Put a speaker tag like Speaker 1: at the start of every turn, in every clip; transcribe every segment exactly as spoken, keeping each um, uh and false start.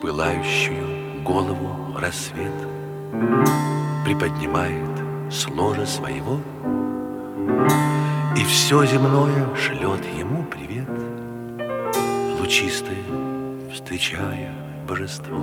Speaker 1: Пылающую голову рассвет приподнимает с ложа своего, и все земное шлет ему привет, лучистое встречая божество.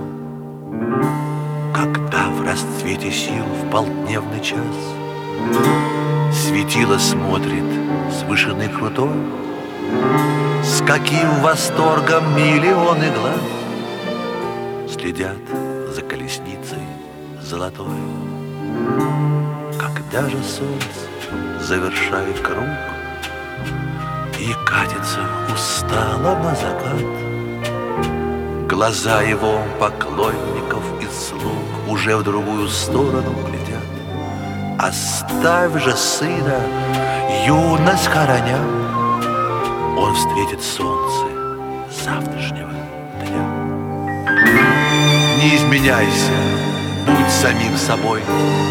Speaker 1: Когда в расцвете сил в полдневный час светило смотрит с вышины крутой, с каким восторгом миллионы глаз следят за колесницей золотой. Когда же солнце завершает круг и катится устало на закат, глаза его поклонников и слуг уже в другую сторону глядят. Оставь же сына, юность хороня, он встретит солнце завтрашнего дня. Не изменяйся, будь самим собой.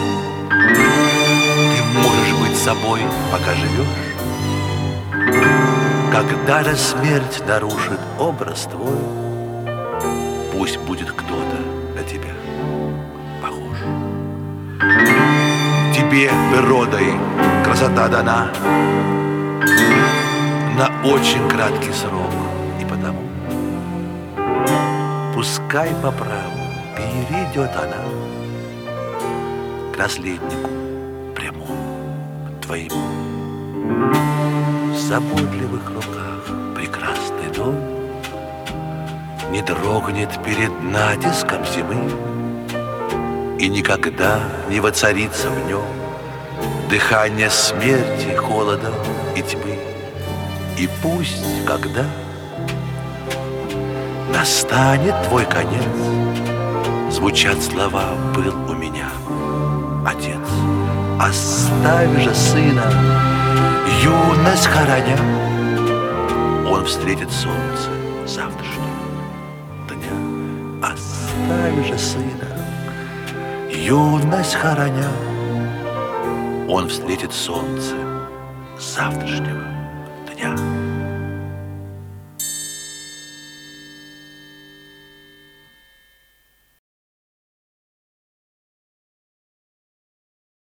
Speaker 1: Ты можешь быть собой, пока живешь. Когда же смерть нарушит образ твой, пусть будет кто-то на тебя похож. Тебе природой красота дана на очень краткий срок, и потому пускай по праву перейдет она к наследнику прямому твоему. В заботливых руках прекрасный дом не дрогнет перед натиском зимы, и никогда не воцарится в нем дыхание смерти, холода и тьмы. И пусть, когда настанет твой конец, звучат слова «был у меня отец». Оставь же сына, юность хороня, он встретит солнце завтрашнего дня. Оставь же сына, юность хороня, он встретит солнце завтрашнего